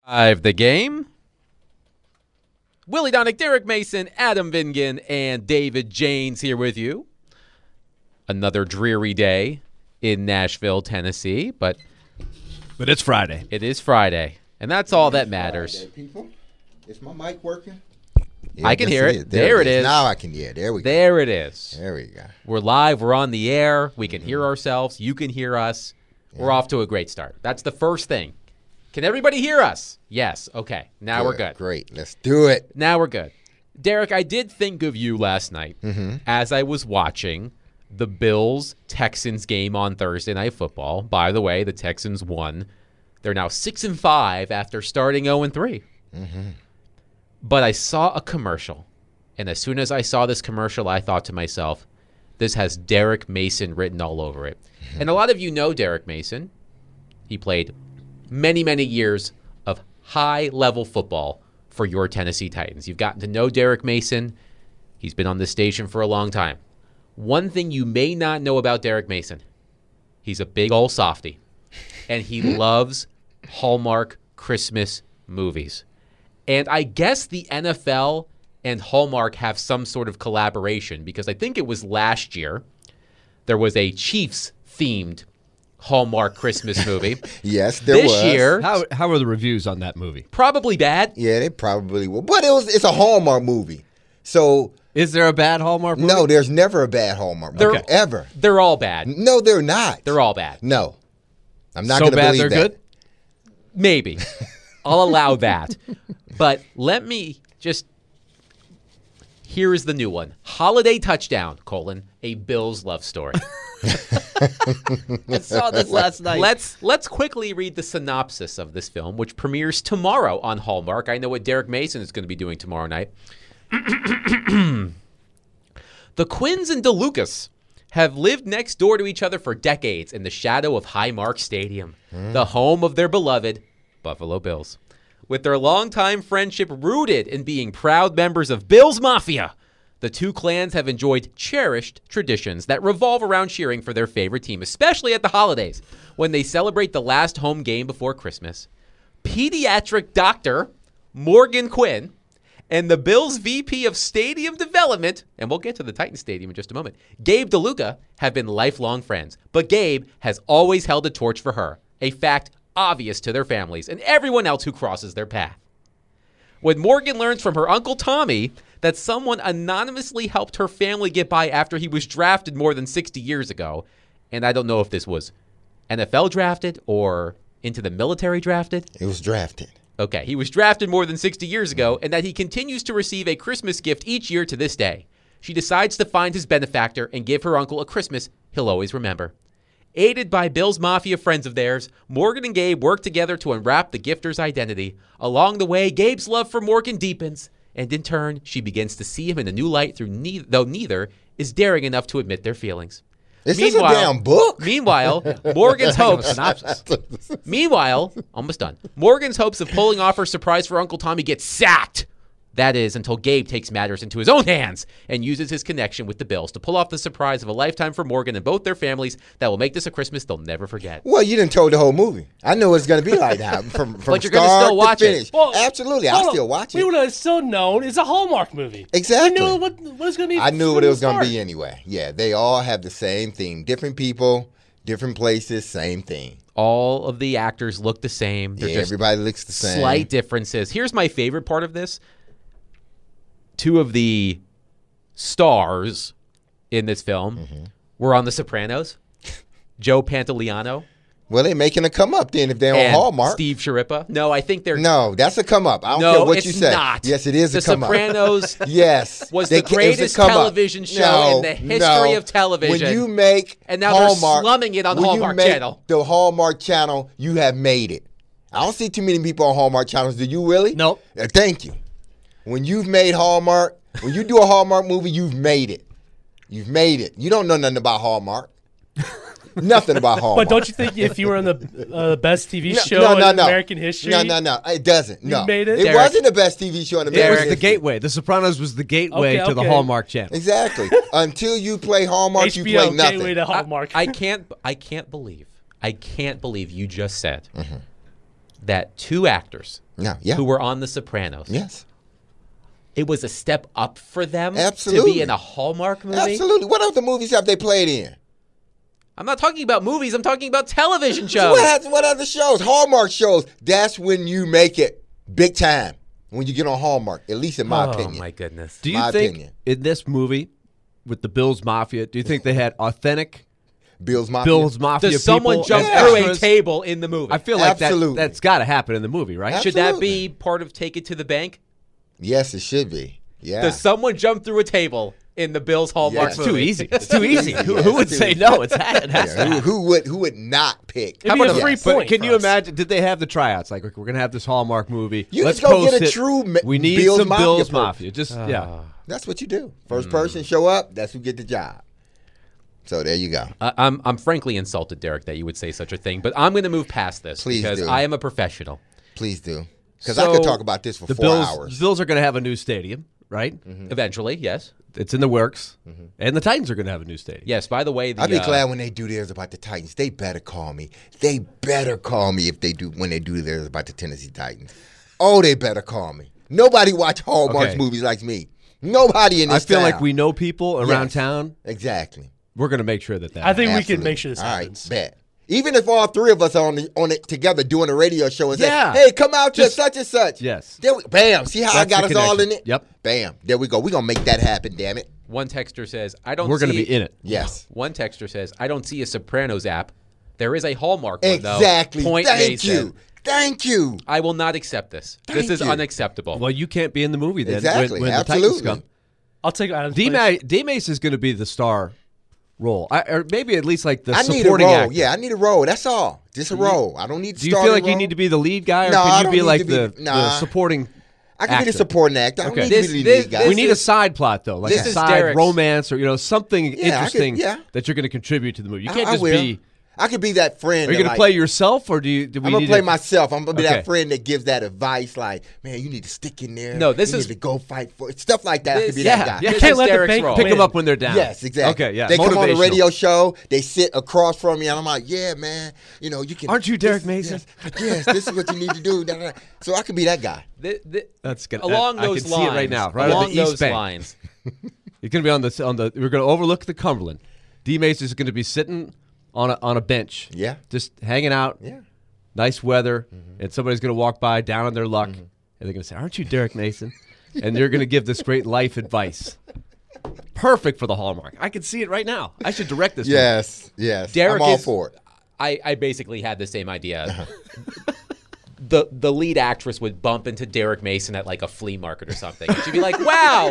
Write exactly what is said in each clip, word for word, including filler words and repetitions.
Live the game. Willie Donick, Derek Mason, Adam Vingan, and David Janes here with you. Another dreary day in Nashville, Tennessee, but but it's Friday. It is Friday, and that's all that matters. Friday, people. Is my mic working? Yeah, I can hear it. There, there it is. is. Now I can hear. There we go. There it is. There we go. We're live. We're on the air. We can mm-hmm. hear ourselves. You can hear us. Yeah. We're off to a great start. That's the first thing. Can everybody hear us? Yes. Okay. Now good, we're good. Great. Let's do it. Now we're good. Derek, I did think of you last night mm-hmm. as I was watching the Bills-Texans game on Thursday Night Football. By the way, the Texans won. They're now six and five after starting oh and three. Mm-hmm. But I saw a commercial, and as soon as I saw this commercial, I thought to myself, this has Derek Mason written all over it. Mm-hmm. And a lot of you know Derek Mason. He played many, many years of high-level football for your Tennessee Titans. You've gotten to know Derek Mason. He's been on this station for a long time. One thing you may not know about Derek Mason, he's a big old softy, and he loves Hallmark Christmas movies. And I guess the N F L and Hallmark have some sort of collaboration, because I think it was last year there was a Chiefs-themed Hallmark Christmas movie. Yes, there this was. This year, how how are the reviews on that movie? Probably bad. Yeah, they probably will. But it was it's a Hallmark movie. So is there a bad Hallmark movie? No, there's never a bad Hallmark movie. They're, ever. They're all bad. No, they're not. They're all bad. No. I'm not so going to believe they're that. Good? Maybe. I'll allow that. But let me just here is the new one. Holiday Touchdown, colon, a Bills love story. I saw this last night. Let's let's quickly read the synopsis of this film, which premieres tomorrow on Hallmark. I know what Derek Mason is going to be doing tomorrow night. The Quins and DeLucas have lived next door to each other for decades in the shadow of Highmark Stadium, mm. the home of their beloved Buffalo Bills. With their longtime friendship rooted in being proud members of Bills Mafia, the two clans have enjoyed cherished traditions that revolve around cheering for their favorite team, especially at the holidays, when they celebrate the last home game before Christmas. Pediatric doctor Morgan Quinn and the Bills' V P of Stadium Development, and we'll get to the Titan Stadium in just a moment, Gabe DeLuca, have been lifelong friends. But Gabe has always held a torch for her, a fact obvious to their families and everyone else who crosses their path. When Morgan learns from her Uncle Tommy that someone anonymously helped her family get by after he was drafted more than sixty years ago, and I don't know if this was N F L drafted or into the military drafted. It was drafted. Okay, he was drafted more than sixty years ago, and that he continues to receive a Christmas gift each year to this day. She decides to find his benefactor and give her uncle a Christmas he'll always remember. Aided by Bills Mafia friends of theirs, Morgan and Gabe work together to unwrap the gifter's identity. Along the way, Gabe's love for Morgan deepens, and in turn, she begins to see him in a new light through ne- though neither is daring enough to admit their feelings. Is this a damn book? Meanwhile, Morgan's hopes. meanwhile, almost done. Morgan's hopes of pulling off her surprise for Uncle Tommy get sacked. That is, until Gabe takes matters into his own hands and uses his connection with the Bills to pull off the surprise of a lifetime for Morgan and both their families that will make this a Christmas they'll never forget. Well, you didn't told the whole movie. I knew it's going to be like that from, from but you're gonna still watch to finish. It. Well, absolutely, I still watch it. We would have still known it's a Hallmark movie. Exactly. We knew what, what it was going to be. I knew what it was going to be anyway. Yeah, they all have the same theme. Different people, different places, same theme. All of the actors look the same. They're yeah, just everybody looks the same. Slight differences. Here's my favorite part of this. Two of the stars in this film mm-hmm. were on The Sopranos. Joe Pantoliano. Well, they're making a come up then if they're on Hallmark. Steve Sciarippa. No, I think they're... No, that's a come up. I don't no, care what it's you say. Not. Yes, it is the a come Sopranos up. Yes. was they, the greatest television show no, in the history no. of television. When you make And now Hallmark, they're slumming it on when Hallmark you make Channel. the Hallmark Channel, you have made it. I don't see too many people on Hallmark channels. Do you, Willie? Nope. Uh, thank you. When you've made Hallmark... When you do a Hallmark movie, you've made it. You've made it. You don't know nothing about Hallmark. Nothing about Hallmark. But don't you think if you were on the uh, best T V no, show no, no, in no. American history? No, no, no. It doesn't. No. You made it? It Derek. wasn't the best T V show in American It was history. the gateway. The Sopranos was the gateway Okay, to the okay. Hallmark Channel. Exactly. Until you play Hallmark, H you B O play nothing. gateway to Hallmark. I, I can't I can't believe I can't believe you just said mm-hmm. that two actors Yeah, yeah. who were on The Sopranos, Yes. it was a step up for them to Absolutely. be in a Hallmark movie? Absolutely. What other movies have they played in? I'm not talking about movies. I'm talking about television So shows. what, has- what other shows? Hallmark shows. That's when you make it big time. When you get on Hallmark, at least in my oh, opinion. my goodness. Do you My think opinion. in this movie with the Bills Mafia, do you think they had authentic Bill's Mafia. Bills Mafia Does someone people jump as through a extras? table in the movie? I feel like that, Absolutely. that's got to happen in the movie, right? Should that Absolutely. be part of Take It to the Bank? Yes, it should be. Yeah. Does someone jump through a table in the Bills Hallmark Yes. It's too movie? easy. It's too easy. Yeah, Who, who would it's say too no? It's that. It has Yeah, to who, happen. who would who would not pick? It'd be a But- free but point can for you us. imagine? Did they have the tryouts? Like, we're gonna have this Hallmark movie. You Let's just go get post a it. true ma- We need Bills some Mafia Bills person. Mafia. Just yeah. That's what you do. First person show up. That's who get the job. So there you go. I- I'm I'm frankly insulted, Derek, that you would say such a thing. But I'm going to move past this Please because do. I am a professional. Please do. Because I So, could talk about this for The four Bills. hours. The Bills are gonna have a new stadium, right? Eventually, yes, It's in the works, and the Titans are gonna have a new stadium. yes. By the way, the, I'll be uh, glad when they do theirs about the Titans. They better call me. They better call me if they do when they do theirs about the Tennessee Titans. Oh, they better call me. Nobody watch Hallmark Okay. movies like me. Nobody in I this feel town. like we know people around Yes. town. Exactly. We're gonna make sure that that. I think we Absolutely. can make sure this All right, happens. bet. Even if all three of us are on, the, on it together doing a radio show and Yeah. say, hey, come out to Just- such and such. Yes. There we, bam. See how I That's got the us all in connection. it? Yep. Bam. There we go. We're going to make that happen, damn it. one texter says, "I don't." We're gonna see- be in it. Yes. One texter says, "I don't see a Sopranos app. There is a Hallmark one, though." Exactly. Point Thank Mason. you. Thank you. I will not accept this. this Thank is you. unacceptable. Well, you can't be in the movie then. Exactly. When, when the Absolutely. Titans come. I'll take Adam's D place. Ma- D Mace is going to be the star role, I, or maybe at least like the I need a supporting role. actor. Yeah, I need a role. That's all. Just a role. I don't need to Do you feel like you need to be the lead guy, or No, I can you don't be need like to be- the, the nah. supporting? I can be the actor? supporting actor. I don't Okay. need This- to be the this- lead guy. this We need is- a side plot though, like this a is side Derek's- romance, or you know something I could- interesting yeah. that you're going to contribute to the movie. You I- can't I just will. be. I could be that friend. Are you that, going to like, play yourself, or do you? Do we I'm gonna need play to- myself. I'm gonna be Okay. that friend that gives that advice, like, man, you need to stick in there. No, this you is- need to go fight for it. Stuff like that. I This- could be yeah, that guy. yeah. This Can't is let the Derek's bank role. Pick win. them up when they're down. Yes, exactly. Okay, yeah. They come on the Motivational. radio show. They sit across from me, and I'm like, "Yeah, man, you know, you can." Aren't you Derek this- Mason? Yes, yes, this is what you need to do. Da, da, da. So I could be that guy. The- the- That's good. Along I- I those can see lines, it right now, right on along the East those Bank. lines. You're going to be on the on the. We're going to overlook the Cumberland. D Mace is going to be sitting on a on a bench. Yeah. Just hanging out. Yeah. Nice weather, Mm-hmm. and somebody's going to walk by down on their luck, and they're going to say, "Aren't you Derek Mason?" And they're going to give this great life advice. Perfect for the Hallmark. I can see it right now. I should direct this. movie. Yes, yes. Derek I'm all is- for it. I, I basically had the same idea. the The lead actress would bump into Derek Mason at like a flea market or something. And she'd be like, "Wow,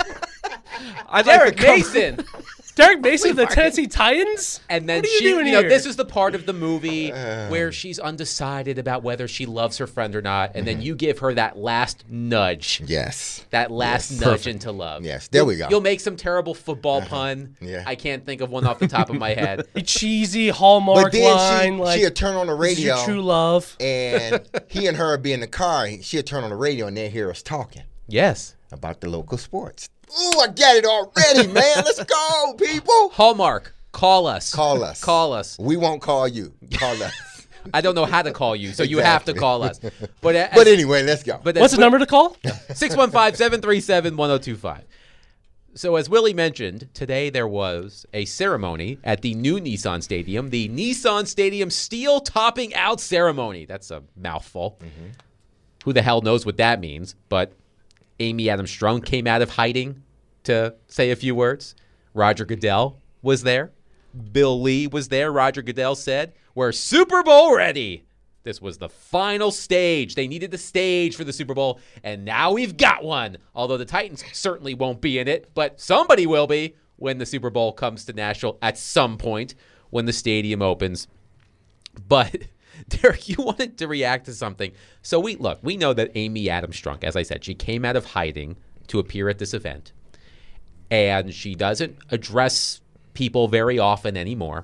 I'd Derek like to come- Mason!" Derek Mason, the Tennessee Titans? And then What are you she, doing you know, here? this is the part of the movie where she's undecided about whether she loves her friend or not, and then you give her that last nudge, Yes. that last Yes. nudge Perfect. into love. Yes, there You'll- we go. You'll make some terrible football pun. Yeah. I can't think of one off the top of my head. A cheesy Hallmark But then line. she, like, she'll turn on the this is radio, your true love. and he and her be in the car. She'll turn on the radio, and they hear us talking Yes. about the local sports. Ooh, I get it already, man. Let's go, people. Hallmark, call us. Call us. Call us. We won't call you. Call us. I don't know how to call you, so you have to Exactly. call us. But, as, But anyway, let's go. but What's the number to call? six one five, seven three seven, one zero two five. So as Willie mentioned, today there was a ceremony at the new Nissan Stadium, the Nissan Stadium Steel Topping Out Ceremony. That's a mouthful. Mm-hmm. Who the hell knows what that means? But Amy Adams Strunk came out of hiding to say a few words. Roger Goodell was there. Bill Lee was there. Roger Goodell said, "We're Super Bowl ready." This was the final stage. They needed the stage for the Super Bowl, and now we've got one. Although the Titans certainly won't be in it, but somebody will be when the Super Bowl comes to Nashville at some point when the stadium opens. But Derek, you wanted to react to something. So we look, we know that Amy Adams Strunk, as I said, she came out of hiding to appear at this event. And she doesn't address people very often anymore.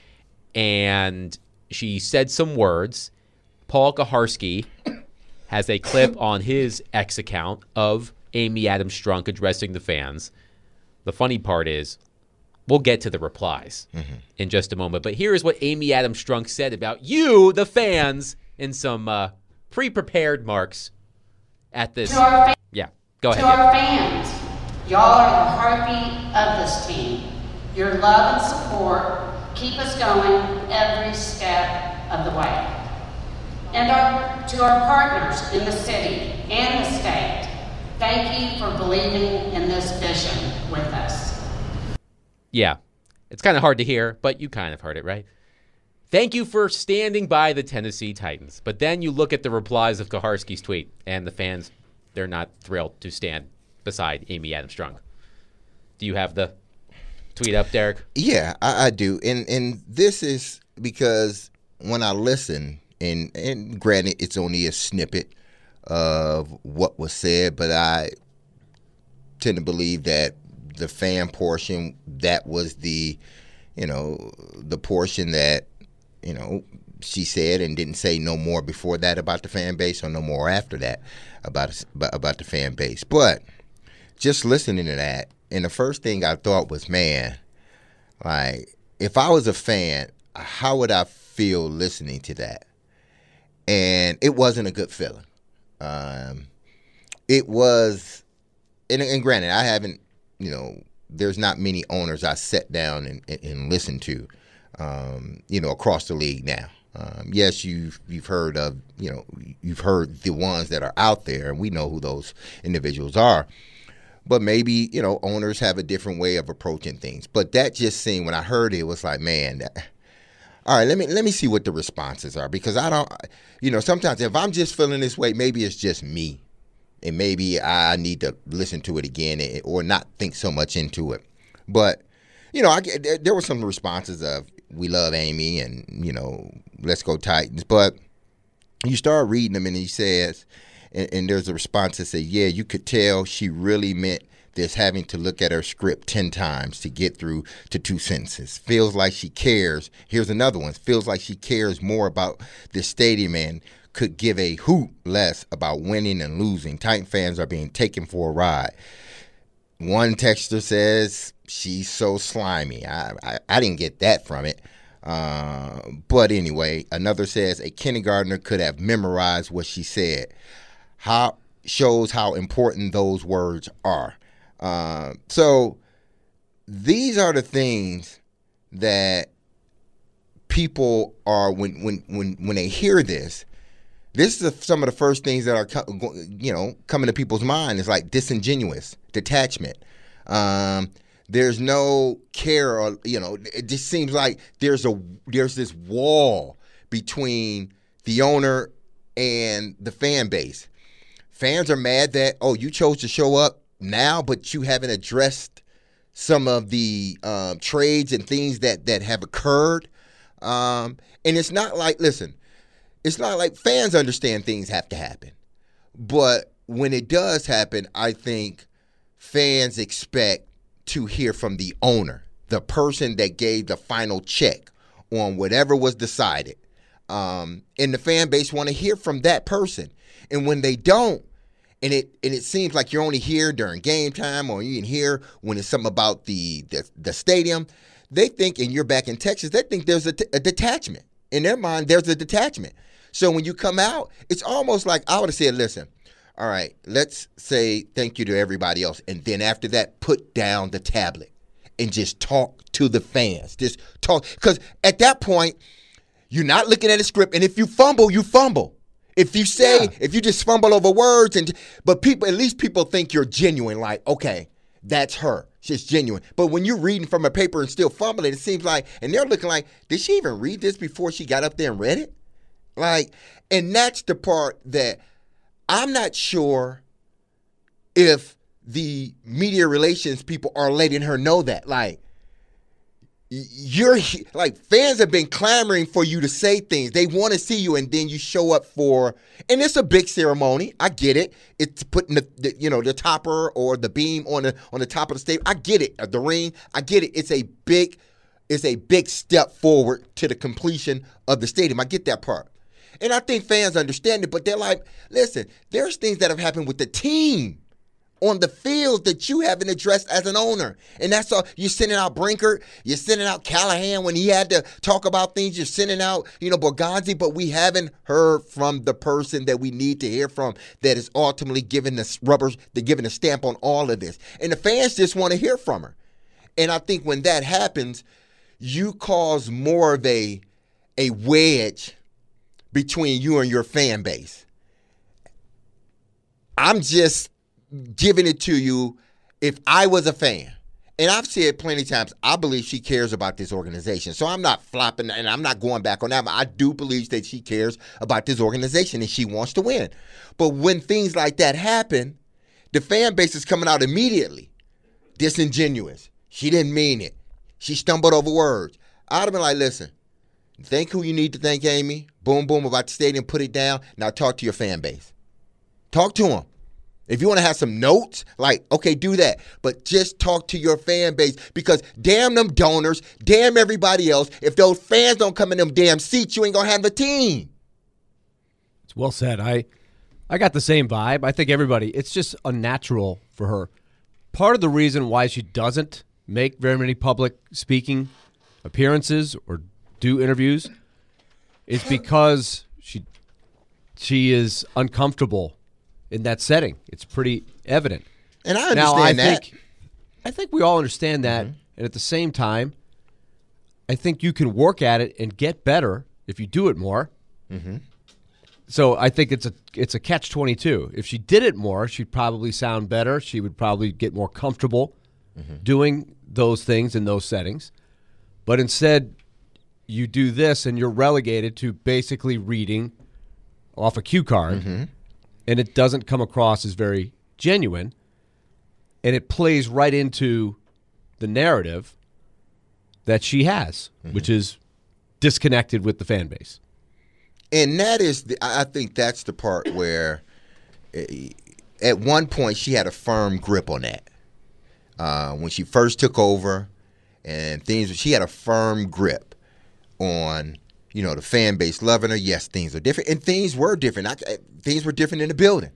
And she said some words. Paul Kaharski has a clip on his X account of Amy Adams Strunk addressing the fans. The funny part is, we'll get to the replies mm-hmm. in just a moment. But here's what Amy Adams Strunk said about you, the fans, in some uh, pre-prepared marks at this. To our, fa- Yeah, go to ahead. our fans, y'all are the heartbeat of this team. Your love and support keep us going every step of the way. And our, to our partners in the city and the state, thank you for believing in this vision with us. Yeah, it's kind of hard to hear, but you kind of heard it, right? Thank you for standing by the Tennessee Titans. But then you look at the replies of Kaharski's tweet, and the fans, they're not thrilled to stand beside Amy Adams Strunk. Do you have the tweet up, Derek? Yeah, I, I do. And and this is because when I listen, and, and granted, it's only a snippet of what was said, but I tend to believe that the fan portion, that was the, you know, the portion that, you know, she said and didn't say no more before that about the fan base or no more after that about about the fan base. But just listening to that, and the first thing I thought was, man, like, if I was a fan, how would I feel listening to that? And it wasn't a good feeling. Um, it was, and, and granted, I haven't, you know, there's not many owners I sat down and, and, and listened to, um, you know, across the league now. Um, yes, you've you've heard of, you know, you've heard the ones that are out there, and we know who those individuals are. But maybe, you know, owners have a different way of approaching things. But that just seemed, when I heard it, it was like, man, that, all right, let me let me see what the responses are, because I don't, you know, sometimes if I'm just feeling this way, maybe it's just me, and maybe I need to listen to it again or not think so much into it. But, you know, I there, there were some responses of, we love Amy and, you know, let's go Titans. But you start reading them, and he says, and, and there's a response that says, yeah, you could tell she really meant this, having to look at her script ten times to get through to two sentences. Feels like she cares. Here's another one. Feels like she cares more about this stadium and could give a hoot less about winning and losing. Titan fans are being taken for a ride. One texter says, she's so slimy. I, I, I didn't get that from it. Uh, but anyway, another says, a kindergartner could have memorized what she said. How shows how important those words are. Uh, so these are the things that people are, when when when when they hear this, this is some of the first things that are, you know, coming to people's mind is like disingenuous, detachment. Um, there's no care, or, you know, it just seems like there's a there's this wall between the owner and the fan base. Fans are mad that, oh, you chose to show up now, but you haven't addressed some of the um, trades and things that, that have occurred. Um, and it's not like, listen, it's not like fans understand things have to happen. But when it does happen, I think fans expect to hear from the owner, the person that gave the final check on whatever was decided. Um, and the fan base want to hear from that person. And when they don't, and it and it seems like you're only here during game time, or you can hear when it's something about the the, the stadium, they think, and you're back in Texas, they think there's a, t- a detachment. In their mind, there's a detachment. So when you come out, it's almost like I would have said, listen, all right, let's say thank you to everybody else. And then after that, put down the tablet and just talk to the fans. Just talk. Because at that point, you're not looking at a script. And if you fumble, you fumble. If you say, yeah. if you just fumble over words, and but people, at least people think you're genuine, like, okay, that's her. She's genuine. But when you're reading from a paper and still fumbling, it seems like, and they're looking like, did she even read this before she got up there and read it? Like, and that's the part that I'm not sure if the media relations people are letting her know that. Like, you're like, fans have been clamoring for you to say things. They want to see you, and then you show up for, and it's a big ceremony. I get it. It's putting the, the you know the topper or the beam on the on the top of the stage. I get it. The ring. I get it. It's a big, it's a big step forward to the completion of the stadium. I get that part, and I think fans understand it. But they're like, listen, there's things that have happened with the team on the field that you haven't addressed as an owner. And that's all. You're sending out Brinkert. You're sending out Callahan when he had to talk about things. You're sending out, you know, Borgonzi, but we haven't heard from the person that we need to hear from that is ultimately giving the rubber, the giving a stamp on all of this. And the fans just want to hear from her. And I think when that happens, you cause more of a, a wedge between you and your fan base. I'm just giving it to you. If I was a fan, and I've said plenty of times, I believe she cares about this organization. So I'm not flopping, and I'm not going back on that. But I do believe that she cares about this organization, and she wants to win. But when things like that happen, the fan base is coming out immediately disingenuous. She didn't mean it. She stumbled over words. I'd have been like, listen, thank who you need to thank, Amy. Boom, boom, about the stadium, put it down. Now talk to your fan base. Talk to them. If you want to have some notes, like, okay, do that. But just talk to your fan base, because damn them donors, damn everybody else. If those fans don't come in them damn seats, you ain't going to have a team. It's well said. I, I got the same vibe. I think everybody, it's just unnatural for her. Part of the reason why she doesn't make very many public speaking appearances or do interviews is because she she is uncomfortable in that setting. It's pretty evident. And I understand now, I that. Think, I think we all understand that. Mm-hmm. And at the same time, I think you can work at it and get better if you do it more. Mm-hmm. So I think it's a it's a catch twenty-two. If she did it more, she'd probably sound better. She would probably get more comfortable mm-hmm. doing those things in those settings. But instead, you do this and you're relegated to basically reading off a cue card, mm-hmm. and it doesn't come across as very genuine, and it plays right into the narrative that she has, mm-hmm. which is disconnected with the fan base. And that is, the, I think that's the part where uh, at one point she had a firm grip on that. Uh, when she first took over and things, she had a firm grip on, you know, the fan base loving her. Yes, things are different. And things were different. I, things were different in the building.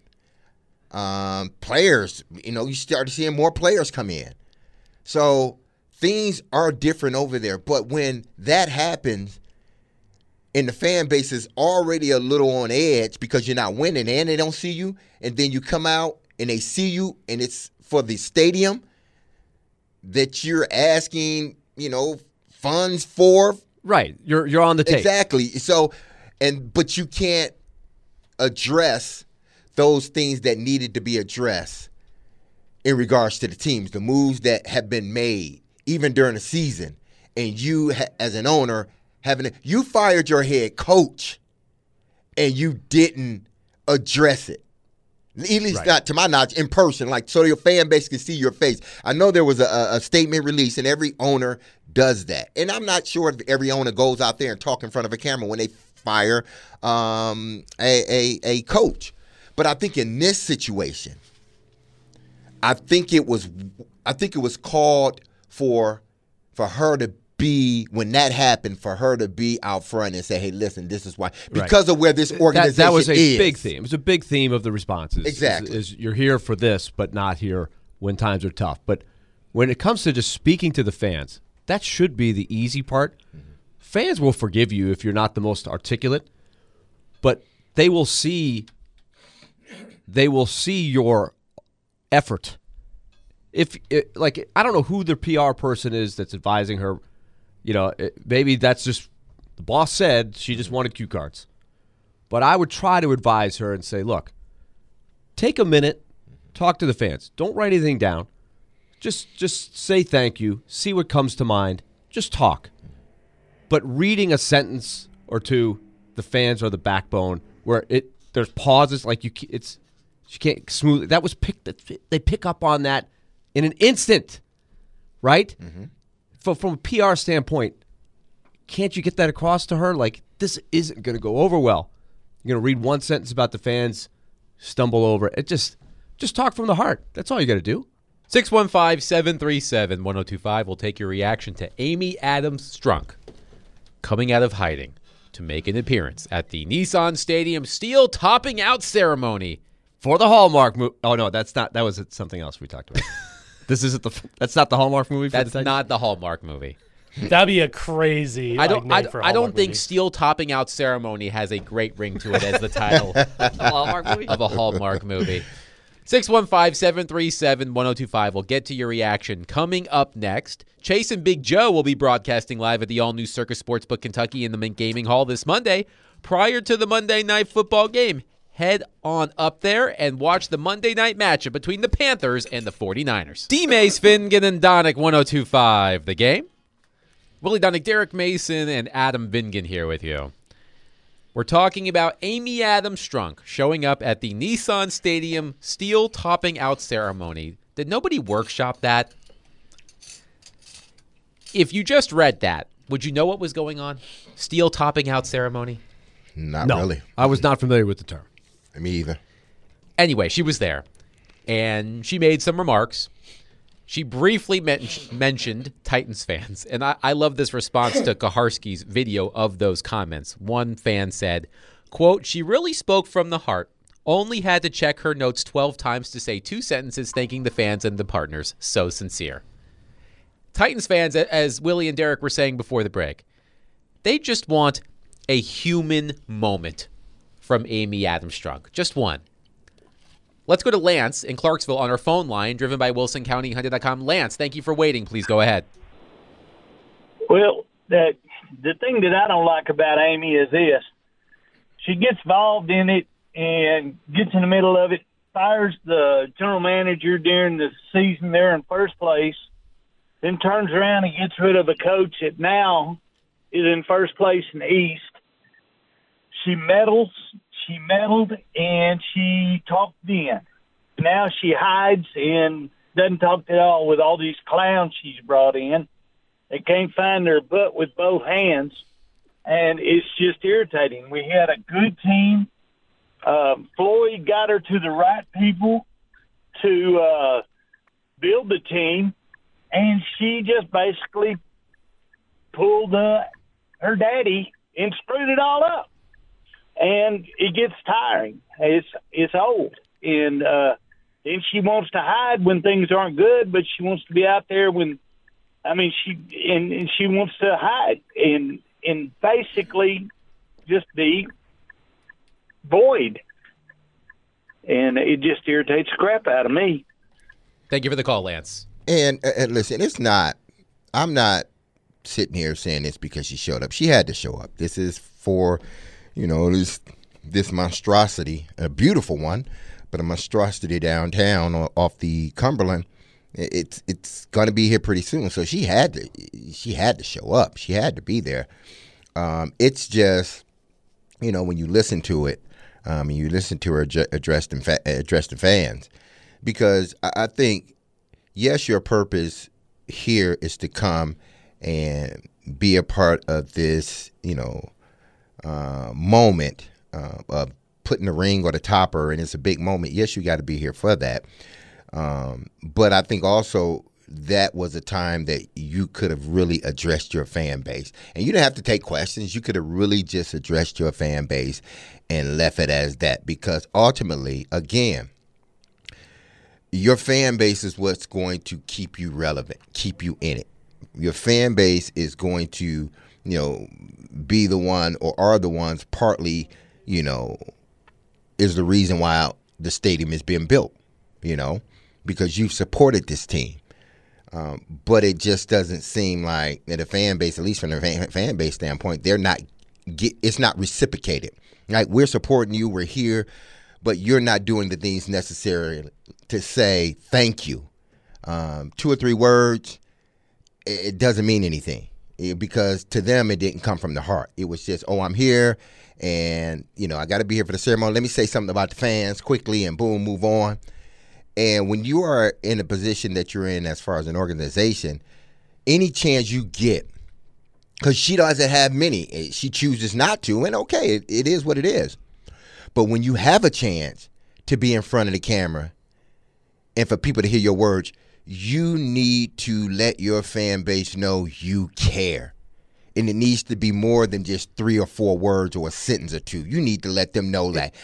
Um, players, you know, you started seeing more players come in. So things are different over there. But when that happens, and the fan base is already a little on edge because you're not winning and they don't see you, and then you come out and they see you and it's for the stadium that you're asking, you know, funds for. Right. You're you're on the tape. Exactly. So, and but you can't address those things that needed to be addressed in regards to the teams, the moves that have been made, even during the season. And you, as an owner, having a, you fired your head coach, and you didn't address it. At least right. not to my knowledge, in person, like so your fan base can see your face. I know there was a, a statement released, and every owner does that. And I'm not sure if every owner goes out there and talk in front of a camera when they fire um, a, a a coach. But I think in this situation, I think it was I think it was called for for her to be, when that happened, for her to be out front and say, hey, listen, this is why. Because right. of where this organization is. That, that was a is. big theme. It was a big theme of the responses. Exactly. Is, is you're here for this, but not here when times are tough. But when it comes to just speaking to the fans, that should be the easy part. Mm-hmm. Fans will forgive you if you're not the most articulate, but they will see they will see your effort. If it, like, I don't know who the P R person is that's advising her. You know, it, maybe that's just the boss said she just wanted cue cards. But I would try to advise her and say, look, take a minute, talk to the fans. Don't write anything down. Just just say thank you, see what comes to mind. Just talk. But reading a sentence or two, the fans are the backbone where it there's pauses like you it's you can't smooth. That was picked. They pick up on that in an instant, right? Mm-hmm. From, from a P R standpoint, can't you get that across to her? Like, this isn't going to go over well. You're going to read one sentence about the fans, stumble over it. Just, just talk from the heart. That's all you got to do. six one five, seven three seven, one oh two five. We'll take your reaction to Amy Adams Strunk coming out of hiding to make an appearance at the Nissan Stadium Steel Topping Out Ceremony For the Hallmark movie. Oh, no, that's not. That was something else we talked about. This isn't the. That's not the Hallmark movie for That's the Titans? not the Hallmark movie. That'd be a crazy. I don't. Like, I, name for a I don't Hallmark think movie. Steel Topping Out Ceremony has a great ring to it as the title Hallmark movie? of a Hallmark movie. six one five, seven three seven, one oh two five. We'll get to your reaction. Coming up next, Chase and Big Joe will be broadcasting live at the all-new Circus Sportsbook Kentucky in the Mint Gaming Hall this Monday. Prior to the Monday Night Football game, head on up there and watch the Monday night matchup between the Panthers and the forty-niners. D-Mace, Fingan, and Donick, one oh two five. The game? Willie Donick, Derek Mason, and Adam Vingan here with you. We're talking about Amy Adams Strunk showing up at the Nissan Stadium Steel Topping Out Ceremony. Did nobody workshop that? If you just read that, would you know what was going on? Steel Topping Out Ceremony? Not No, really. I was not familiar with the term. Me either. Anyway, she was there, and she made some remarks. She briefly men- mentioned Titans fans, and I-, I love this response to Kaharski's video of those comments. One fan said, quote, "She really spoke from the heart. Only had to check her notes twelve times to say two sentences thanking the fans and the partners. So sincere." Titans fans, as Willie and Derek were saying before the break, they just want a human moment from Amy Adams Strunk. Just one. Let's go to Lance in Clarksville on our phone line, driven by Wilson County Hyundai dot com. Lance, thank you for waiting. Please go ahead. Well, the, the thing that I don't like about Amy is this. She gets involved in it and gets in the middle of it, fires the general manager during the season there in first place, then turns around and gets rid of the coach that now is in first place in the East. She meddles, she meddled, and she talked in. Now she hides and doesn't talk at all with all these clowns she's brought in. They can't find their butt with both hands, and it's just irritating. We had a good team. Uh, Floyd got her to the right people to uh, build the team, and she just basically pulled uh, her daddy and screwed it all up. And it gets tiring. It's it's old, and uh, and she wants to hide when things aren't good, but she wants to be out there when, I mean, she and, and she wants to hide and and basically just be void, and it just irritates the crap out of me. Thank you for the call, Lance. And, uh, and listen, it's not. I'm not sitting here saying this because she showed up. She had to show up. This is for, you know, this this monstrosity, a beautiful one, but a monstrosity downtown off the Cumberland. It's it's going to be here pretty soon. So she had to she had to show up. She had to be there. Um, it's just, you know, when you listen to it, um, and you listen to her address to fa- address the fans, because I, I think, yes, your purpose here is to come and be a part of this, you know, uh, moment uh, of putting the ring or the topper, and it's a big moment. Yes, you got to be here for that. Um, but I think also that was a time that you could have really addressed your fan base. And you didn't have to take questions. You could have really just addressed your fan base and left it as that. Because ultimately, again, your fan base is what's going to keep you relevant, keep you in it. Your fan base is going to, you know, be the one or are the ones partly, you know, is the reason why the stadium is being built, you know, because you've supported this team. Um, but it just doesn't seem like that the fan base, at least from the fan, fan base standpoint, they're not get, it's not reciprocated. Like, we're supporting you, we're here, but you're not doing the things necessary to say thank you. Um, two or three words, it, it doesn't mean anything it, because to them it didn't come from the heart. It was just, oh, I'm here, and you know I got to be here for the ceremony. Let me say something about the fans quickly, and boom, move on. And when you are in a position that you're in as far as an organization, any chance you get, because she doesn't have many, she chooses not to, and okay, it, it is what it is. But when you have a chance to be in front of the camera and for people to hear your words, you need to let your fan base know you care. And it needs to be more than just three or four words or a sentence or two. You need to let them know that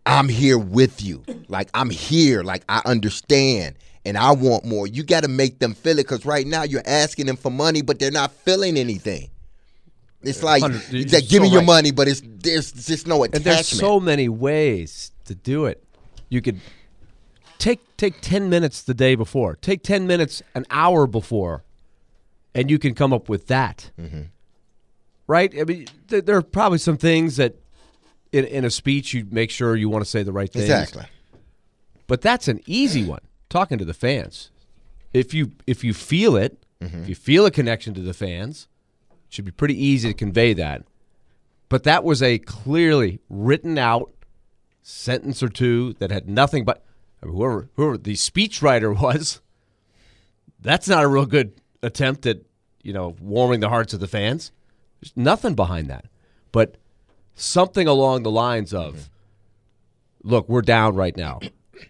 I'm here with you. Like, I'm here. Like, I understand. And I want more. You got to make them feel it, because right now you're asking them for money, but they're not feeling anything. It's like, it's like give me your money, but it's there's just no attachment. And there's so many ways to do it. You could take take ten minutes the day before. Take ten minutes an hour before, and you can come up with that. Mm-hmm. Right? I mean, th- there are probably some things that in, in a speech you make sure you want to say the right things. Exactly. But that's an easy one. Talking to the fans, if you if you feel it, mm-hmm. if you feel a connection to the fans, it should be pretty easy to convey that. But that was a clearly written out sentence or two that had nothing but I mean, whoever whoever the speechwriter was. That's not a real good attempt at you know warming the hearts of the fans. There's nothing behind that, but something along the lines of, mm-hmm. "Look, we're down right now.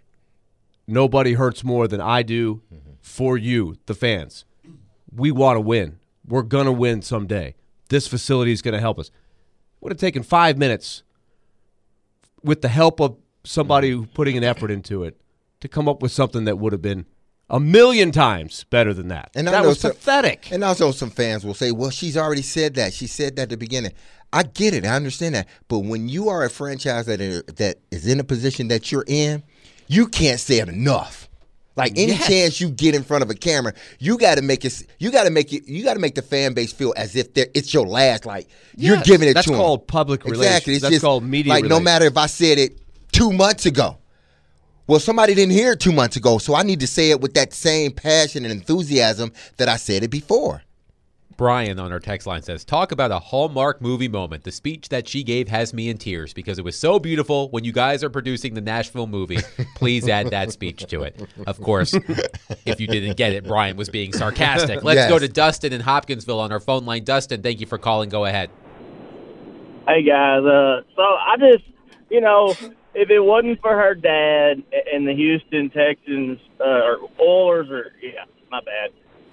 Nobody hurts more than I do mm-hmm. for you, the fans. We want to win. We're going to win someday. This facility is going to help us." Would have taken five minutes with the help of somebody mm-hmm. putting an effort into it to come up with something that would have been a million times better than that. And that was some, pathetic. And also some fans will say, well, she's already said that. She said that at the beginning. I get it. I understand that. But when you are a franchise that is, that is in a position that you're in, you can't say it enough. Like any yes. chance you get in front of a camera, you got to make it. You got to make it. You got to make the fan base feel as if it's your last. Like yes. you're giving it That's to them. That's called public relations. Exactly. It's That's just, called media. Like relations. No matter if I said it two months ago, well, somebody didn't hear it two months ago, so I need to say it with that same passion and enthusiasm that I said it before. Brian on our text line says, talk about a Hallmark movie moment. The speech that she gave has me in tears because it was so beautiful. When you guys are producing the Nashville movie, please add that speech to it. Of course, if you didn't get it, Brian was being sarcastic. Let's yes. go to Dustin in Hopkinsville on our phone line. Dustin, thank you for calling. Go ahead. Hey, guys. Uh, so I just, you know, if it wasn't for her dad and the Houston Texans uh, or Oilers or, yeah, my bad.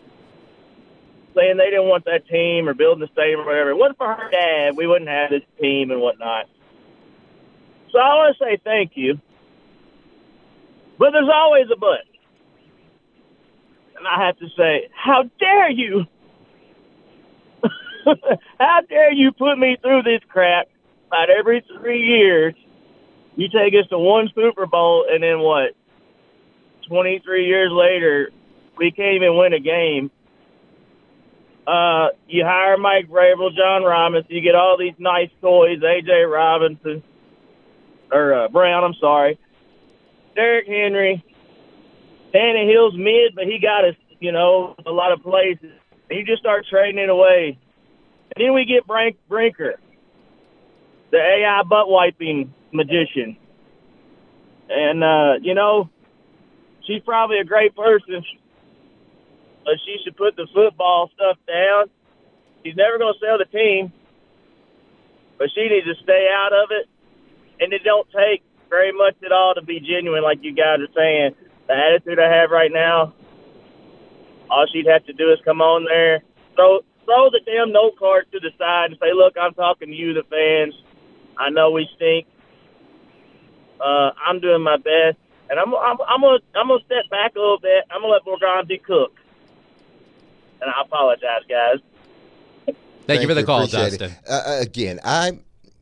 saying they didn't want that team or building the stadium or whatever. If it wasn't for her dad, we wouldn't have this team and whatnot. So I want to say thank you. But there's always a but. And I have to say, how dare you? How dare you put me through this crap about every three years? You take us to one Super Bowl, and then what? twenty-three years later, we can't even win a game. Uh, you hire Mike Vrabel, John Robinson, you get all these nice toys, A J Robinson, or uh, Brown, I'm sorry, Derrick Henry, Tannehill's mid, but he got us, you know, a lot of places. And you just start trading it away. And then we get Brink, Brinker, the A I butt-wiping magician. And, uh, you know, she's probably a great person, but she should put the football stuff down. She's never going to sell the team, but she needs to stay out of it. And it don't take very much at all to be genuine, like you guys are saying. The attitude I have right now, all she'd have to do is come on there, throw, throw the damn note card to the side and say, look, I'm talking to you, the fans. I know we stink. Uh, I'm doing my best. And I'm I'm I'm gonna I'm gonna step back a little bit. I'm gonna let Morganti cook. And I apologize, guys. Thank, Thank you for the you, call, Dustin. Uh, again, I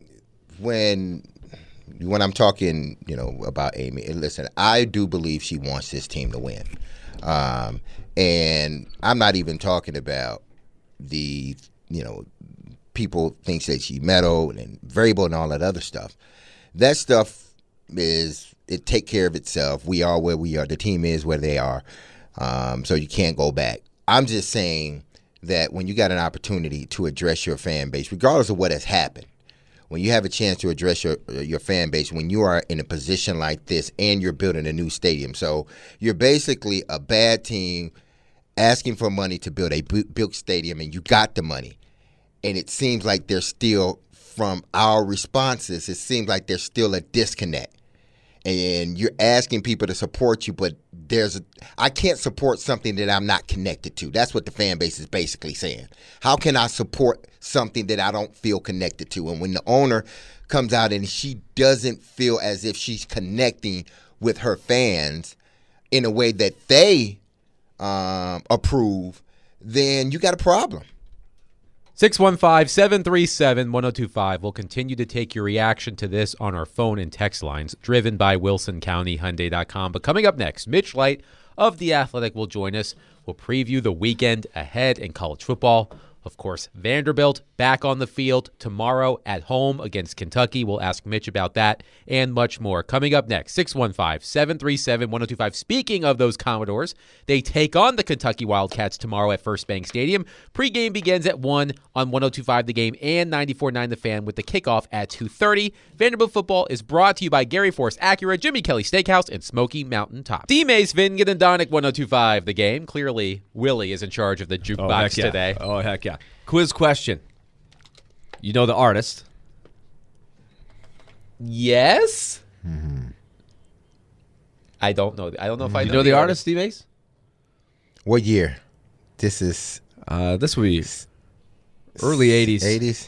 when when I'm talking, you know, about Amy. Listen, I do believe she wants this team to win, um, and I'm not even talking about the you know people thinks that she meddled and variable and all that other stuff. That stuff is it take care of itself. We are where we are. The team is where they are, um, so you can't go back. I'm just saying that when you got an opportunity to address your fan base, regardless of what has happened, when you have a chance to address your your fan base, when you are in a position like this and you're building a new stadium, so you're basically a bad team asking for money to build a built stadium, and you got the money, and it seems like there's still, from our responses, it seems like there's still a disconnect. And you're asking people to support you, but there's a, I can't support something that I'm not connected to. That's what the fan base is basically saying. How can I support something that I don't feel connected to? And when the owner comes out and she doesn't feel as if she's connecting with her fans in a way that they um, approve, then you got a problem. six one five, seven three seven, one oh two five. We'll continue to take your reaction to this on our phone and text lines, driven by Wilson County Hyundai dot com. But coming up next, Mitch Light of The Athletic will join us. We'll preview the weekend ahead in college football. Of course, Vanderbilt back on the field tomorrow at home against Kentucky. We'll ask Mitch about that and much more. Coming up next, six one five, seven three seven, one oh two five. Speaking of those Commodores, they take on the Kentucky Wildcats tomorrow at First Bank Stadium. Pre-game begins at one on one oh two five The Game and ninety-four point nine The Fan with the kickoff at two thirty. Vanderbilt football is brought to you by Gary Force Acura, Jimmy Kelly Steakhouse, and Smoky Mountain Top. D-Mace, Vingen, and Donick, one oh two five The Game. Clearly, Willie is in charge of the Oh, jukebox heck yeah. today. Oh, heck yeah. Quiz question. You know the artist? Yes? Mm-hmm. I don't know. I don't know if I You know, know the artist, Steve Ace? What year? This is Uh, this would be early eighties. eighties.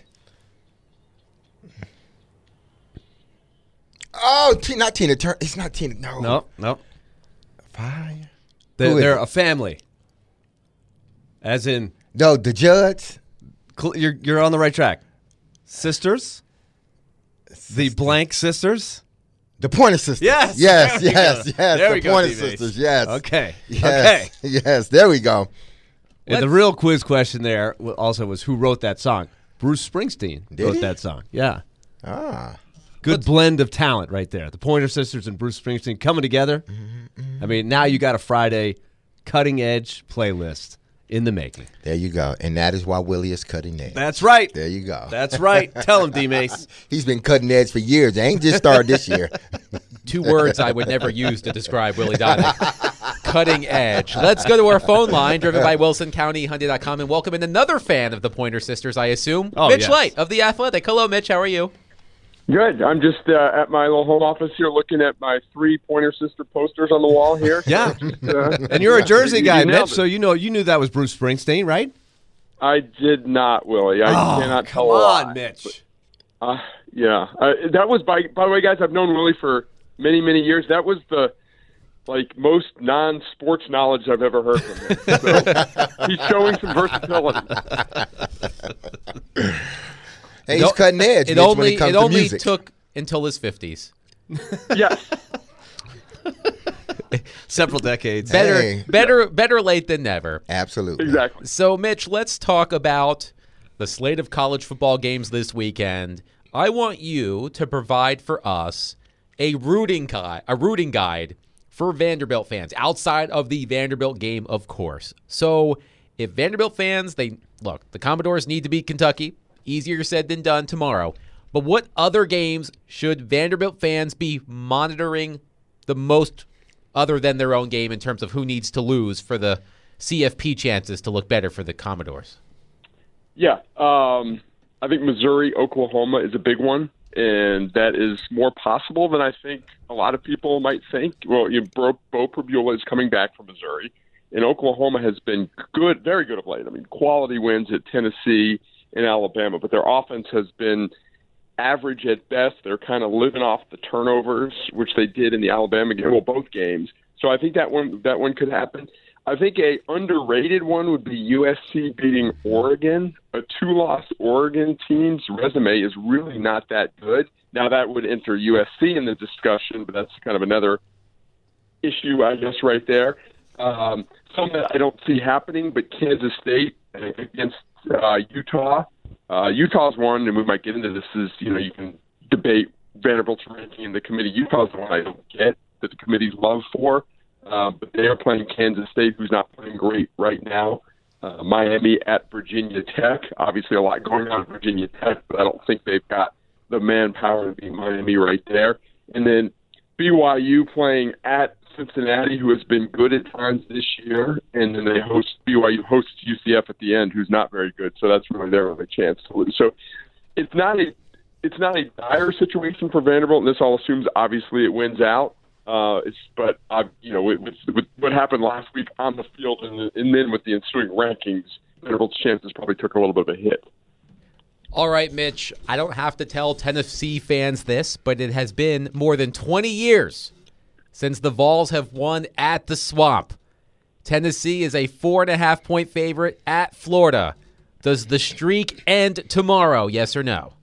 Oh, T- not Tina Turner. It's not Tina. No. No, no. Fire. They're, Who is they're it? a family. As in, No, the Judds. cl- you're you're on the right track. Sisters? The blank sisters? The Pointer Sisters. Yes. Yes, There we yes, go. yes. There the we go, Pointer Steve Ace. Sisters, yes. Okay. Yes. Okay. Yes, there we go. And the real quiz question there wa- also was who wrote that song? Bruce Springsteen Did wrote he? that song. Yeah. Ah. Good blend of talent right there. The Pointer Sisters and Bruce Springsteen coming together. I mean, now you got a Friday cutting-edge playlist in the making. There you go. And that is why Willie is cutting edge. That's right. There you go. That's right. Tell him, D-Mace. He's been cutting edge for years. They ain't just started this year. Two words I would never use to describe Willie Donick. Cutting edge. Let's go to our phone line, driven by Wilson County Hyundai dot com, and welcome in another fan of the Pointer Sisters, I assume. Oh, Mitch yes. Light of The Athletic. Hello, Mitch. How are you? Good. I'm just uh, at my little home office here looking at my three Pointer Sister posters on the wall here. Yeah. Just, uh, And you're a Jersey you guy, nailed Mitch, it. so you know you knew that was Bruce Springsteen, right? I did not, Willie. I oh, cannot come tell a lie. on, Mitch. Uh, yeah. Uh, that was, by by the way, guys, I've known Willie for many, many years. That was the, like, most non-sports knowledge I've ever heard from him. So he's showing some versatility. Hey, he's cutting edge It Mitch, when only, it comes it to only music. took until his fifties. Yes. Several decades. Better, Hey. better, better late than never. Absolutely. Exactly. So, Mitch, let's talk about the slate of college football games this weekend. I want you to provide for us a rooting guide, a rooting guide for Vanderbilt fans outside of the Vanderbilt game, of course. So, if Vanderbilt fans, they look, the Commodores need to beat Kentucky. Easier said than done tomorrow. But what other games should Vanderbilt fans be monitoring the most, other than their own game, in terms of who needs to lose for the C F P chances to look better for the Commodores? Yeah. Um, I think Missouri, Oklahoma is a big one, and that is more possible than I think a lot of people might think. Well, you know, Bo, Bo Prabula is coming back from Missouri, and Oklahoma has been good, very good of late. I mean, quality wins at Tennessee and Alabama, but their offense has been average at best. They're kind of living off the turnovers, which they did in the Alabama game, well, both games. So I think that one that one could happen. I think a underrated one would be U S C beating Oregon. A two-loss Oregon team's resume is really not that good. Now that would enter U S C in the discussion, but that's kind of another issue, I guess, right there. Um, something that I don't see happening, but Kansas State against uh, Utah. Uh, Utah's one, and we might get into this, is, you know, you can debate Vanderbilt's ranking in the committee. Utah's the one I don't get that the committee's love for. Uh, but they are playing Kansas State, who's not playing great right now. Uh, Miami at Virginia Tech. Obviously a lot going on at Virginia Tech, but I don't think they've got the manpower to beat Miami right there. And then B Y U playing at Cincinnati, who has been good at times this year, and then they host B Y U hosts U C F at the end, who's not very good. So that's really their only chance to lose. So it's not a it's not a dire situation for Vanderbilt, and this all assumes obviously it wins out. Uh, it's but I, you know, with, with, with what happened last week on the field, and, and then with the ensuing rankings, Vanderbilt's chances probably took a little bit of a hit. All right, Mitch, I don't have to tell Tennessee fans this, but it has been more than twenty years since the Vols have won at the Swamp. Tennessee is a four and a half point favorite at Florida. Does the streak end tomorrow, yes or no?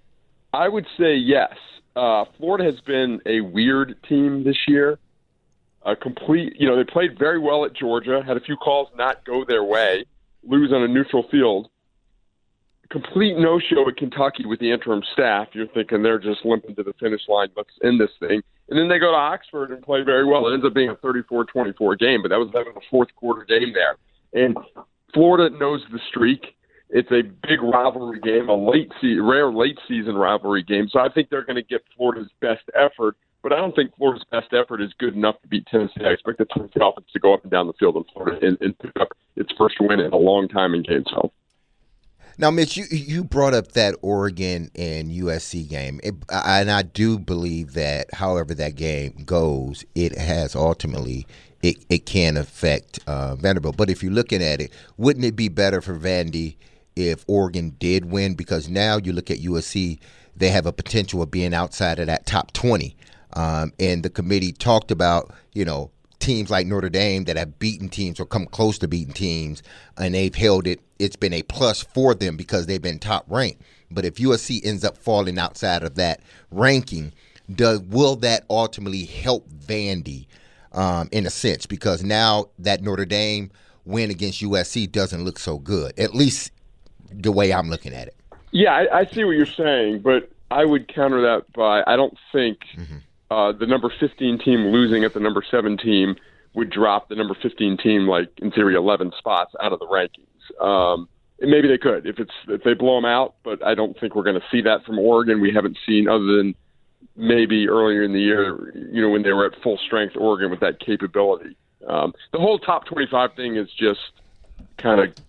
I would say yes. Uh, Florida has been a weird team this year. A complete, you know, they played very well at Georgia, had a few calls not go their way, lose on a neutral field. Complete no-show at Kentucky with the interim staff. You're thinking they're just limping to the finish line. Let's end this thing. And then they go to Oxford and play very well. It ends up being a thirty-four twenty-four game, but that was a fourth quarter game there. And Florida knows the streak. It's a big rivalry game, a late se- rare late season rivalry game. So I think they're going to get Florida's best effort. But I don't think Florida's best effort is good enough to beat Tennessee. I expect the Tennessee offense to go up and down the field in Florida and, and pick up its first win in a long time in Gainesville. Now, Mitch, you you brought up that Oregon and U S C game, it, and I do believe that however that game goes, it has ultimately it, it can affect uh, Vanderbilt. But if you're looking at it, wouldn't it be better for Vandy if Oregon did win? Because now you look at U S C, they have a potential of being outside of that top twenty, um, and the committee talked about, you know, teams like Notre Dame that have beaten teams or come close to beating teams, and they've held it. It's been a plus for them because they've been top ranked. But if U S C ends up falling outside of that ranking, does will that ultimately help Vandy um, in a sense? Because now that Notre Dame win against U S C doesn't look so good, at least the way I'm looking at it. Yeah, I, I see what you're saying, but I would counter that by I don't think mm-hmm. uh, the number fifteen team losing at the number seven team would drop the number fifteen team, like in theory, eleven spots out of the rankings. Um, and maybe they could if it's if they blow them out, but I don't think we're going to see that from Oregon. We haven't seen, other than maybe earlier in the year, you know, when they were at full strength, Oregon with that capability. Um, the whole top twenty-five thing is just kind of,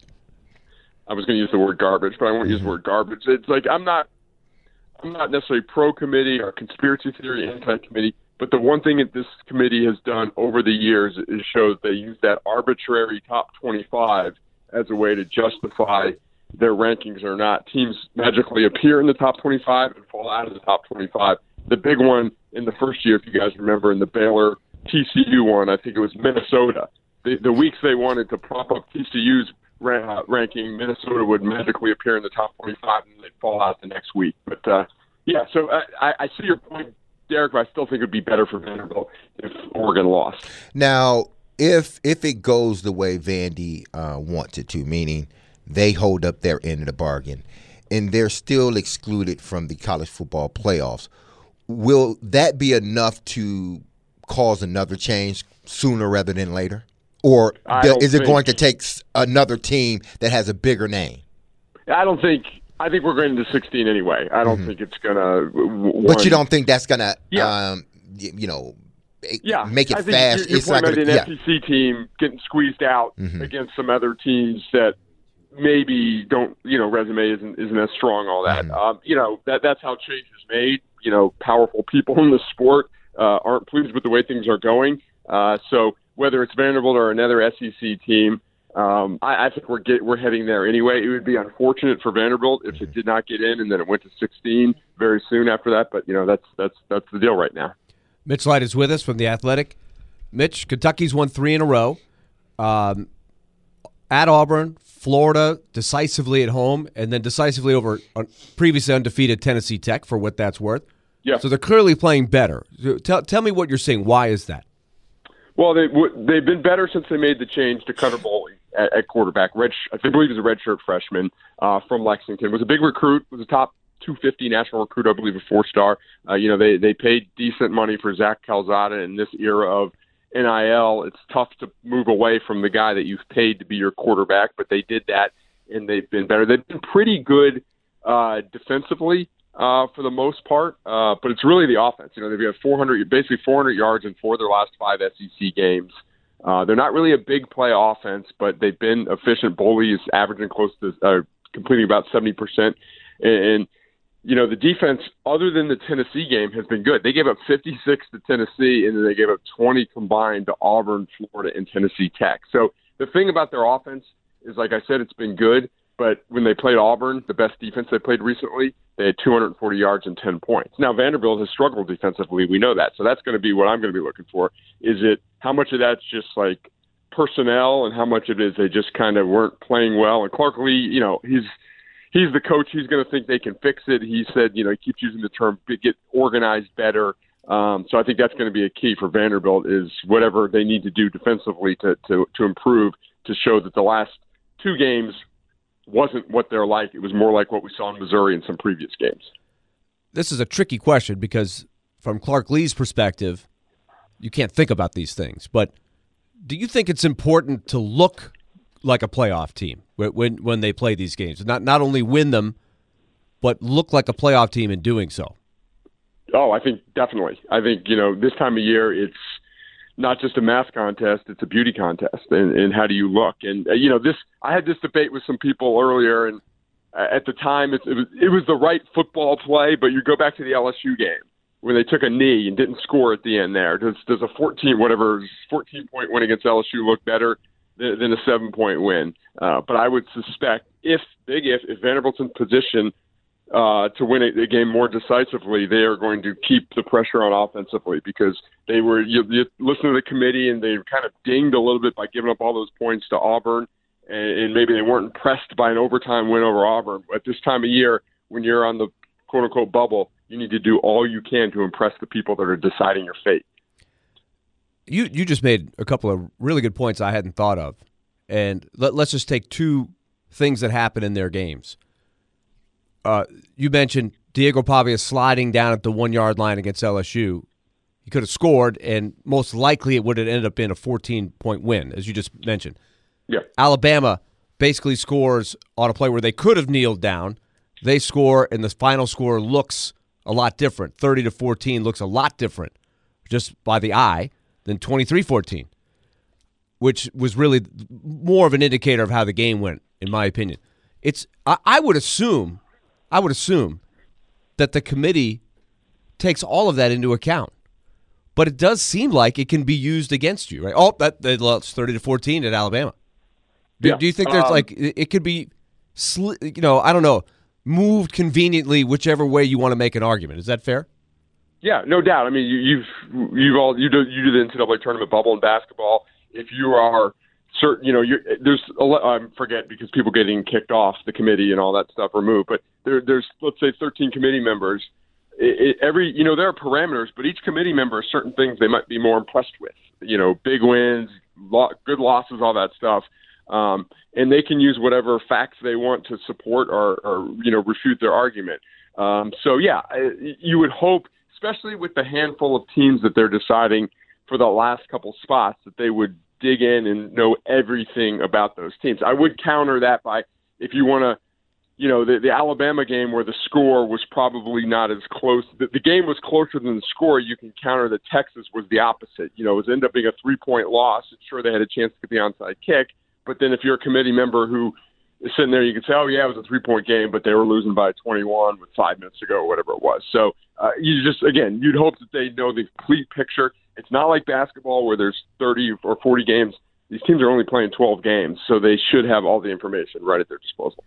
I was going to use the word garbage, but I won't use the word garbage. It's like I'm not, I'm not necessarily pro committee or conspiracy theory anti committee, but the one thing that this committee has done over the years is show that they use that arbitrary top twenty-five as a way to justify their rankings or not. Teams magically appear in the top twenty-five and fall out of the top twenty-five. The big one in the first year, if you guys remember, in the Baylor T C U one, I think it was Minnesota. The, the weeks they wanted to prop up T C U's ra- ranking, Minnesota would magically appear in the top twenty-five and they'd fall out the next week. But, uh, yeah, so I, I see your point, Derek, but I still think it would be better for Vanderbilt if Oregon lost. Now, if if it goes the way Vandy uh, wants it to, meaning they hold up their end of the bargain, and they're still excluded from the college football playoffs, will that be enough to cause another change sooner rather than later? Or is it going to take another team that has a bigger name? I don't think – I think we're going to sixteen anyway. I don't mm-hmm. think it's going to – But you don't think that's going to, yeah. um, you know – Yeah, make it I think fast. You're, you're it's not about gonna, an yeah. F C C team getting squeezed out mm-hmm. against some other teams that maybe don't, you know, resume isn't isn't as strong. All that, mm-hmm. um, you know, that that's how change is made. You know, powerful people in the sport uh, aren't pleased with the way things are going. Uh, so whether it's Vanderbilt or another S E C team, um, I, I think we're get we're heading there anyway. It would be unfortunate for Vanderbilt if it did not get in and then it went to sixteen very soon after that. But you know, that's that's that's the deal right now. Mitch Light is with us from The Athletic. Mitch, Kentucky's won three in a row. Um, at Auburn, Florida decisively at home, and then decisively over uh, previously undefeated Tennessee Tech, for what that's worth. Yeah. So they're clearly playing better. Tell, tell me what you're seeing. Why is that? Well, they, they've been better since they made the change to Cutter Bowling at, at quarterback. Red, I believe he's a redshirt freshman uh, from Lexington. Was a big recruit, was a top two fifty national recruit, I believe, a four-star. Uh, you know, they, they paid decent money for Zach Calzada in this era of N I L. It's tough to move away from the guy that you've paid to be your quarterback, but they did that, and they've been better. They've been pretty good uh, defensively uh, for the most part, uh, but it's really the offense. You know, they've got four hundred, basically four hundred yards in four of their last five S E C games. Uh, they're not really a big play offense, but they've been efficient. Boley is averaging close to uh, completing about seventy percent, and you know, the defense, other than the Tennessee game, has been good. They gave up fifty-six to Tennessee, and then they gave up twenty combined to Auburn, Florida, and Tennessee Tech. So the thing about their offense is, like I said, it's been good. But when they played Auburn, the best defense they played recently, they had two hundred forty yards and ten points. Now, Vanderbilt has struggled defensively. We know that. So that's going to be what I'm going to be looking for. Is it how much of that's just like personnel and how much of it is they just kind of weren't playing well? And Clark Lee, you know, he's he's the coach. He's going to think they can fix it. He said, you know, he keeps using the term get organized better. Um, so I think that's going to be a key for Vanderbilt is whatever they need to do defensively to, to, to improve, to show that the last two games wasn't what they're like. It was more like what we saw in Missouri in some previous games. This is a tricky question because from Clark Lee's perspective, you can't think about these things. But do you think it's important to look like a playoff team when when they play these games? Not not only win them, but look like a playoff team in doing so? Oh, I think definitely. I think, you know, this time of year, it's not just a math contest, it's a beauty contest. And, and how do you look? And, uh, you know, this, I had this debate with some people earlier, and uh, at the time, it, it, was, it was the right football play, but you go back to the L S U game when they took a knee and didn't score at the end there. Does, does a fourteen, whatever, fourteen-point win against L S U look better than, than a seven-point win? Uh, but I would suspect if, big if, if Vanderbilt's in position Uh, to win a, a game more decisively, they are going to keep the pressure on offensively because they were, you, you listen to the committee and they kind of dinged a little bit by giving up all those points to Auburn, and, and maybe they weren't impressed by an overtime win over Auburn. At this time of year, when you're on the quote-unquote bubble, you need to do all you can to impress the people that are deciding your fate. You you just made a couple of really good points I hadn't thought of. And let, let's just take two things that happen in their games. Uh, you mentioned Diego Pavia sliding down at the one-yard line against L S U. He could have scored, and most likely it would have ended up being a fourteen-point win, as you just mentioned. Yeah. Alabama basically scores on a play where they could have kneeled down. They score, and the final score looks a lot different. thirty to fourteen looks a lot different just by the eye than twenty-three fourteen, which was really more of an indicator of how the game went, in my opinion. It's I, I would assume – I would assume that the committee takes all of that into account. But it does seem like it can be used against you, right? Oh, that they lost thirty to fourteen at Alabama. Do, Yeah. do you think there's Um, like it it could be, sli- you know, I don't know, moved conveniently whichever way you want to make an argument? Is that fair? Yeah, no doubt. I mean, you, you've you've all you do you do the N C double A tournament bubble in basketball. If you are certain, you know, you're, there's a le- I forget because people getting kicked off the committee and all that stuff removed. But there, there's let's say thirteen committee members. It, it, every you know there are parameters, but each committee member has certain things they might be more impressed with. You know, big wins, lo- good losses, all that stuff. Um, and they can use whatever facts they want to support or, or you know refute their argument. Um, so yeah, you would hope, especially with the handful of teams that they're deciding for the last couple spots, that they would dig in and know everything about those teams. I would counter that by, if you want to, you know, the, the Alabama game where the score was probably not as close. The, the game was closer than the score. You can counter that Texas was the opposite. You know, it was ended up being a three-point loss. Sure, they had a chance to get the onside kick, but then if you're a committee member who is sitting there, you can say, oh, yeah, it was a three-point game, but they were losing by twenty-one with five minutes to go or whatever it was. So uh, you just, again, you'd hope that they know the complete picture. It's not like basketball where there's thirty or forty games. These teams are only playing twelve games, so they should have all the information right at their disposal.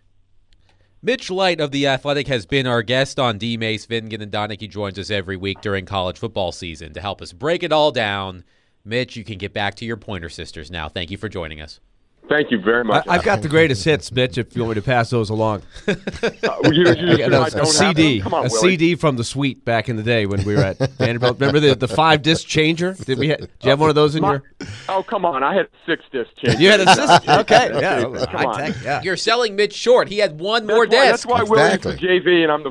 Mitch Light of The Athletic has been our guest on D-Mace. Vingan and Donick. He joins us every week during college football season to help us break it all down. Mitch, you can get back to your Pointer Sisters now. Thank you for joining us. Thank you very much. I, I've got the greatest hits, Mitch, if you want me to pass those along. Uh, you, you, I got I a, a don't C D, have them? Come on, a Willie. C D from the suite back in the day when we were at Vanderbilt. Remember the, the five disc changer? Did we? Ha- did you have one of those in My- your? Oh, come on. I had six disc changes. You had a system. Okay, yeah, Come high on. tech, yeah. You're selling Mitch short. He had one more That's why, desk. that's why Willie's Exactly. the J V and I'm the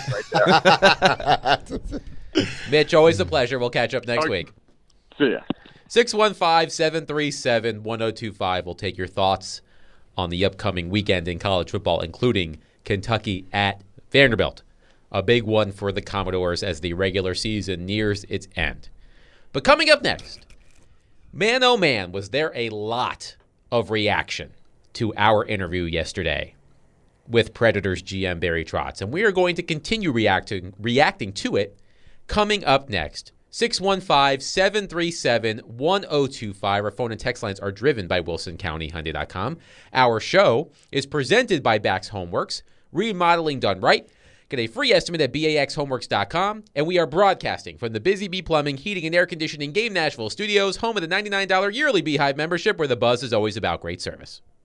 varsity right there. Mitch, always a pleasure. We'll catch up next Okay. week. See ya. six one five, seven three seven, one oh two five. We'll take your thoughts on the upcoming weekend in college football, including Kentucky at Vanderbilt. A big one for the Commodores as the regular season nears its end. But coming up next, man oh man, was there a lot of reaction to our interview yesterday. with Predators G M Barry Trotz, and we are going to continue reacting reacting to it coming up next. six one five, seven three seven, one zero two five. Our phone and text lines are driven by Wilson County Hyundai dot com. Our show is presented by Bax Homeworks, remodeling done right. Get a free estimate at B A X homeworks dot com, and we are broadcasting from the Busy Bee Plumbing, Heating, and Air Conditioning Game Nashville Studios, home of the ninety-nine dollars yearly Beehive membership, where the buzz is always about great service.